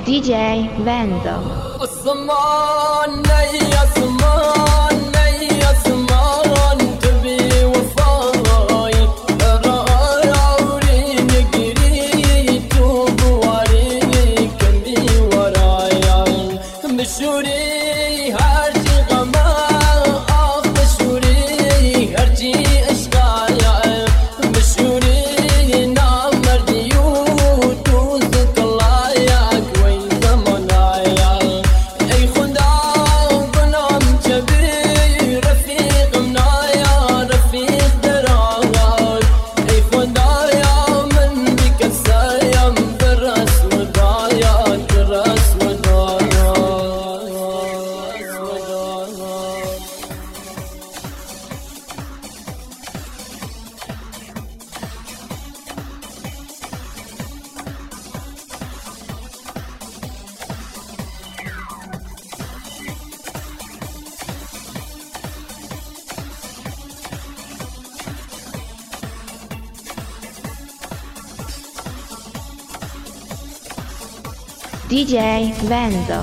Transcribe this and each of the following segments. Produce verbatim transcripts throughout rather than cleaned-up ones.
دی جی Vando. الصمان يا صمان يا صمان تبي وفاي راي عوري نقري توب واري كمي ورايا مشوري هرجي غما اخ مشوري هرجي اشقايا مشوري نامر ديوت وزك الله يا كوين زمنايا اي خدا بنام جبي رفيق منايا رفيق دراغال اي خدا يا من بك السايم درس ودايا درس ودايا دی جی Vando.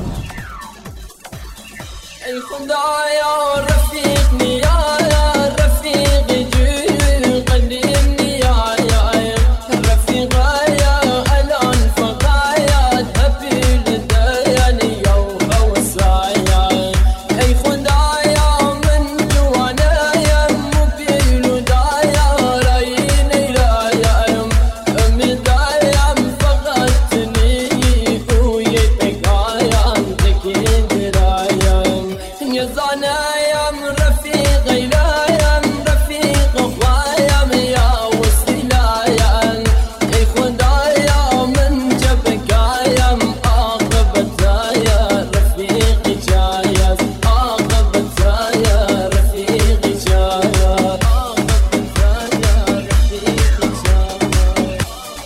اي خدا يا رفيقني يا رفيق جيل قدمني يا يا رفيق يا الان فقايا تبي لدياني يا وسايا اي خدا يا من جوانا يا مبيل دايا رايني لا يا امي دايا فقدتني ويتك يا تكين درايا يا زانا يا رفيق لا يا رفيق اخوايا يا وسيلا يا اي خدا يا من جبك يا عاقبت يا رفيق جايا عاقبت يا رفيق جايا عاقبت يا رفيق جايا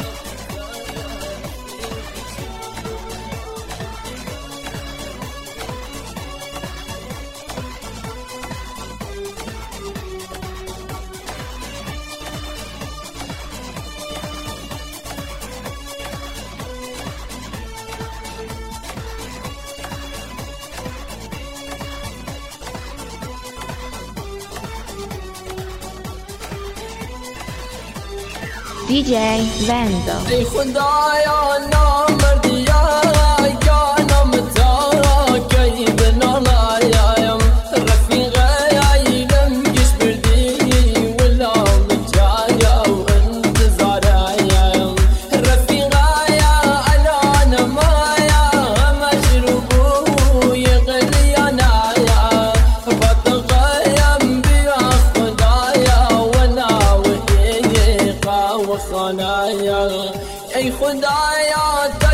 دی جی Vando. اي خدا يا نامر ديا يا نمتا كيد نالا يا رفيق يا يلم قش بردي ولا مجايا وانتظار يا رفيق يا انا ما يا مشروب يغلي انا يا بتغيم بيا خدايا وانا وإيقا وخنايا اي خدايا